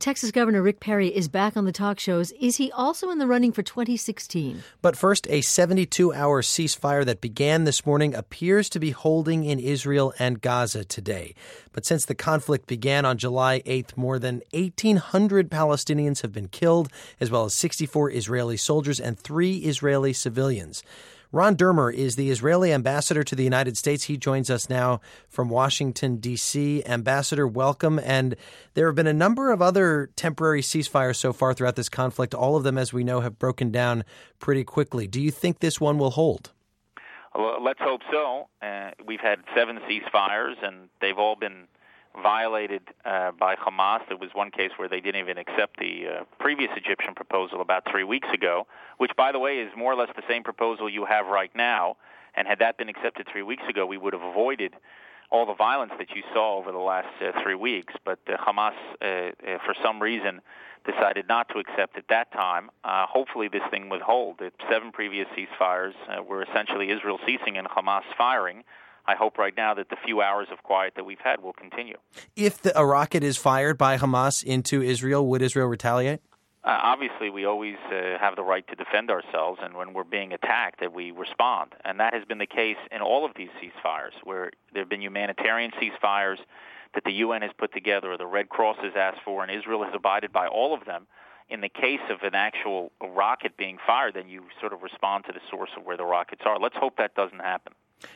Texas Governor Rick Perry is back on the talk shows. Is he also in the running for 2016? But first, a 72-hour ceasefire that began this morning appears to be holding in Israel and Gaza today. But since the conflict began on July 8th, more than 1,800 Palestinians have been killed, as well as 64 Israeli soldiers and 3 Israeli civilians. Ron Dermer is the Israeli ambassador to the United States. He joins us now from Washington, D.C. Ambassador, welcome. And there have been a number of other temporary ceasefires so far throughout this conflict. All of them, as we know, have broken down pretty quickly. Do you think this one will hold? Well, let's hope so. We've had 7 ceasefires, and they've all been violated by Hamas. There was one case where they didn't even accept the previous Egyptian proposal about 3 weeks ago, which, by the way, is more or less the same proposal you have right now. And had that been accepted 3 weeks ago, we would have avoided all the violence that you saw over the last 3 weeks. But Hamas, for some reason, decided not to accept at that time. Hopefully this thing would hold. The 7 previous ceasefires were essentially Israel ceasing and Hamas firing. I hope right now that the few hours of quiet that we've had will continue. If a rocket is fired by Hamas into Israel, would Israel retaliate? Obviously, we always have the right to defend ourselves, and when we're being attacked, that we respond. And that has been the case in all of these ceasefires, where there have been humanitarian ceasefires that the UN has put together or the Red Cross has asked for, and Israel has abided by all of them. In the case of an actual rocket being fired, then you sort of respond to the source of where the rockets are. Let's hope that doesn't happen.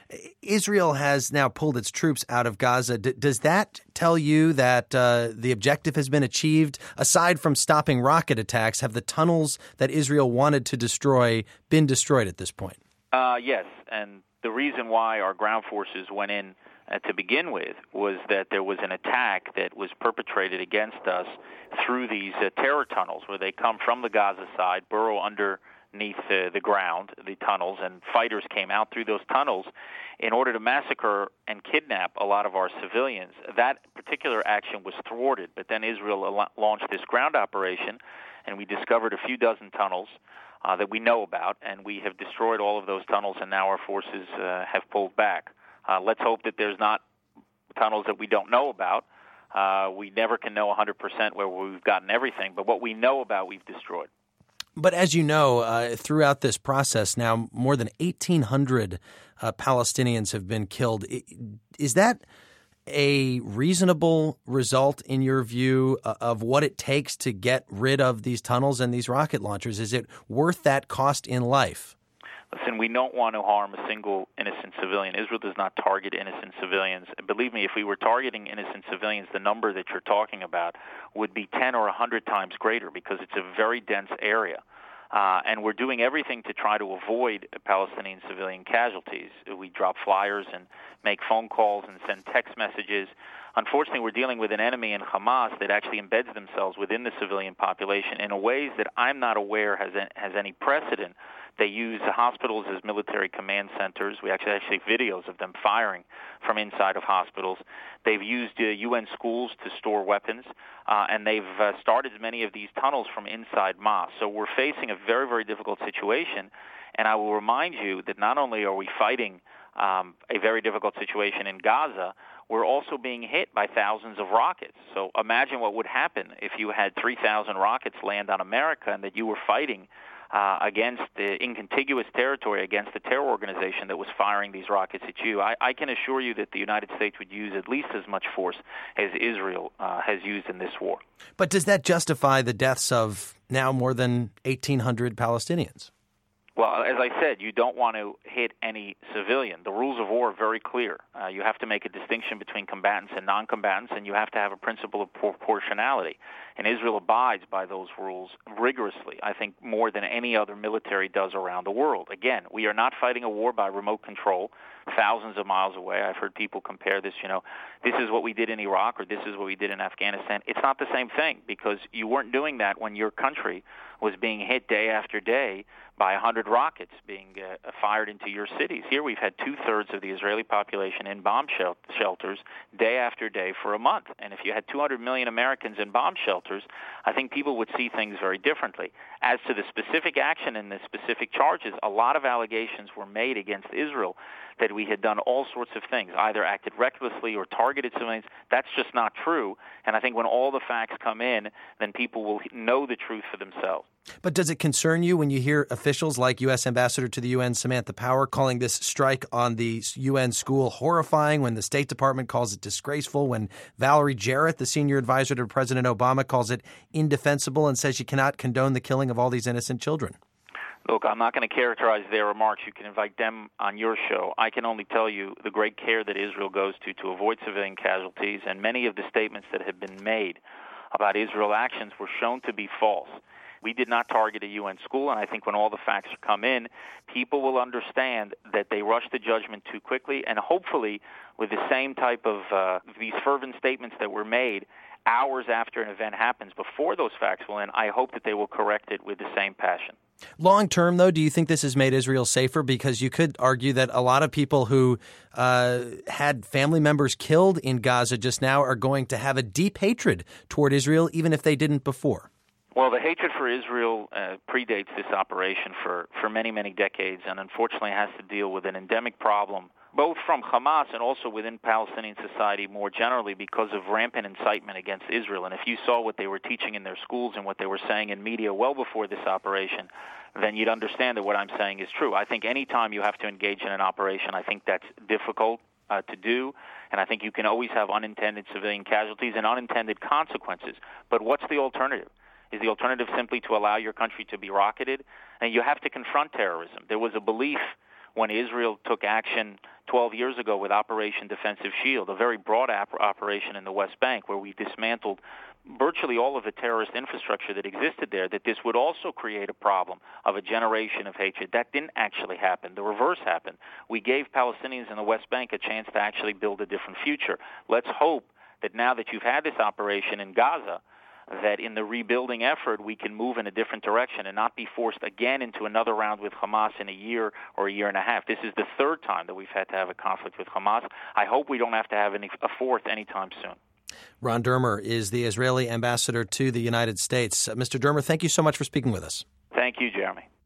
Israel has now pulled its troops out of Gaza. Does that tell you that the objective has been achieved? Aside from stopping rocket attacks, have the tunnels that Israel wanted to destroy been destroyed at this point? Yes, and the reason why our ground forces went in to begin with was that there was an attack that was perpetrated against us through these terror tunnels, where they come from the Gaza side, burrow underneath the ground, the tunnels, and fighters came out through those tunnels in order to massacre and kidnap a lot of our civilians. That particular action was thwarted, but then Israel launched this ground operation, and we discovered a few dozen tunnels that we know about, and we have destroyed all of those tunnels, and now our forces have pulled back. Let's hope that there's not tunnels that we don't know about. We never can know 100% where we've gotten everything, but what we know about, we've destroyed. But as you know, throughout this process now, more than 1,800 Palestinians have been killed. Is that a reasonable result, in your view, of what it takes to get rid of these tunnels and these rocket launchers? Is it worth that cost in life? Listen, we don't want to harm a single innocent civilian. Israel does not target innocent civilians. Believe me, if we were targeting innocent civilians, the number that you're talking about would be 10 or 100 times greater, because it's a very dense area. And we're doing everything to try to avoid Palestinian civilian casualties. We drop flyers and make phone calls and send text messages. Unfortunately, we're dealing with an enemy in Hamas that actually embeds themselves within the civilian population in ways that I'm not aware has any precedent. They use the hospitals as military command centers. We actually have videos of them firing from inside of hospitals. They've used UN schools to store weapons, and they've started many of these tunnels from inside mosques. So we're facing a very, very difficult situation, and I will remind you that not only are we fighting a very difficult situation in Gaza, we're also being hit by thousands of rockets. So imagine what would happen if you had 3,000 rockets land on America and that you were fighting against in contiguous territory against the terror organization that was firing these rockets at you. I can assure you that the United States would use at least as much force as Israel has used in this war. But does that justify the deaths of now more than 1,800 Palestinians? Well, as I said, you don't want to hit any civilian. The rules of war are very clear. You have to make a distinction between combatants and non-combatants, and you have to have a principle of proportionality. And Israel abides by those rules rigorously, I think more than any other military does around the world. Again, we are not fighting a war by remote control thousands of miles away. I've heard people compare this, this is what we did in Iraq or this is what we did in Afghanistan. It's not the same thing, because you weren't doing that when your country was being hit day after day by 100 rockets being fired into your cities. Here we've had two-thirds of the Israeli population in bomb shelters day after day for a month. And if you had 200 million Americans in bomb shelters, I think people would see things very differently. As to the specific action and the specific charges, a lot of allegations were made against Israel that we had done all sorts of things, either acted recklessly or targeted civilians. That's just not true. And I think when all the facts come in, then people will know the truth for themselves. But does it concern you when you hear officials like U.S. Ambassador to the UN Samantha Power calling this strike on the UN school horrifying, when the State Department calls it disgraceful, when Valerie Jarrett, the senior advisor to President Obama, calls it indefensible and says you cannot condone the killing of all these innocent children? Look, I'm not going to characterize their remarks. You can invite them on your show. I can only tell you the great care that Israel goes to avoid civilian casualties, and many of the statements that have been made about Israel actions were shown to be false. We did not target a UN school, and I think when all the facts come in, people will understand that they rushed to judgment too quickly, and hopefully with the same type of these fervent statements that were made hours after an event happens, before those facts will in, I hope that they will correct it with the same passion. Long term, though, do you think this has made Israel safer? Because you could argue that a lot of people who had family members killed in Gaza just now are going to have a deep hatred toward Israel, even if they didn't before. Well, the hatred for Israel predates this operation for many, many decades, and unfortunately has to deal with an endemic problem, both from Hamas and also within Palestinian society more generally, because of rampant incitement against Israel. And if you saw what they were teaching in their schools and what they were saying in media well before this operation, then you'd understand that what I'm saying is true. I think any time you have to engage in an operation, I think that's difficult to do, and I think you can always have unintended civilian casualties and unintended consequences. But what's the alternative? Is the alternative simply to allow your country to be rocketed? And you have to confront terrorism. There was a belief when Israel took action 12 years ago with Operation Defensive Shield, a very broad operation in the West Bank, where we dismantled virtually all of the terrorist infrastructure that existed there, that this would also create a problem of a generation of hatred. That didn't actually happen. The reverse happened. We gave Palestinians in the West Bank a chance to actually build a different future. Let's hope that now that you've had this operation in Gaza, that in the rebuilding effort we can move in a different direction and not be forced again into another round with Hamas in a year or a year and a half. This is the third time that we've had to have a conflict with Hamas. I hope we don't have to have a fourth anytime soon. Ron Dermer is the Israeli ambassador to the United States. Mr. Dermer, thank you so much for speaking with us. Thank you, Jeremy.